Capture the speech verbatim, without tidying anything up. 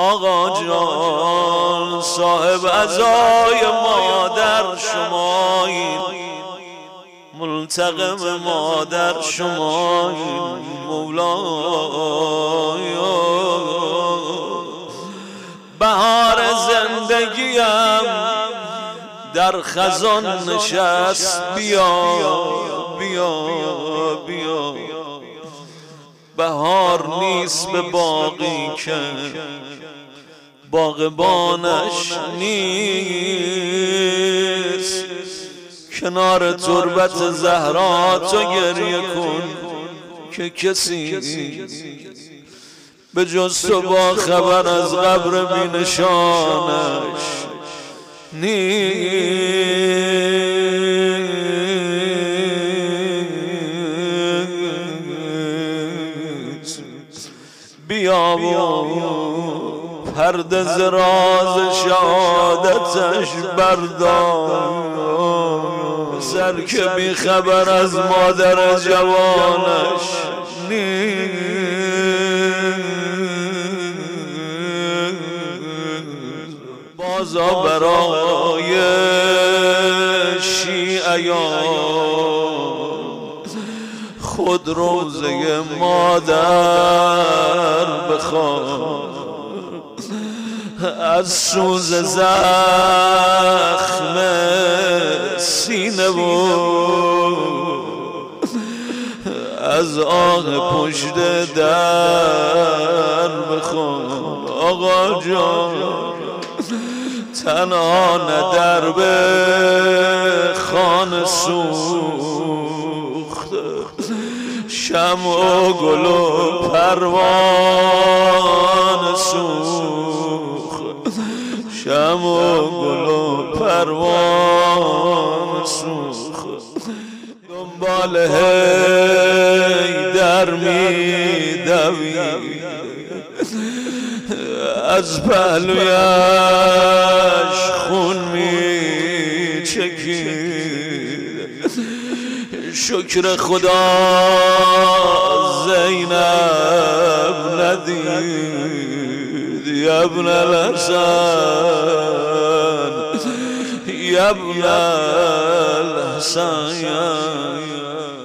آقا جان صاحب عزای مادر شمایین، ملتقم مادر شمایین مولای. بهار زندگیم در خزان نشست، بیا بیا بیا. بهار نیست به باغی که باغبانش نیست، کنار تربت زهرا تو گریه کن که کسی به جز تو با خبر از قبر بی نشانش نیست. بیا و پرده ز راز شهادتش بردار، سر که بی خبر از مادر جوانش نیست. بازا برای شیعیان خود روزه مادر بخوان، از سوز زخم سینه و از آه پشت در بخوان. آقا جان تنها نه در به خانه سوخت، شمع و گل و پروانه سوخت، شمع و گل و پروانه سوخت. دنبال حیدر می دوید، از پهلویش خون می چکید. شکر خدا زینب ندید، یبن الحسن یبن الحسن.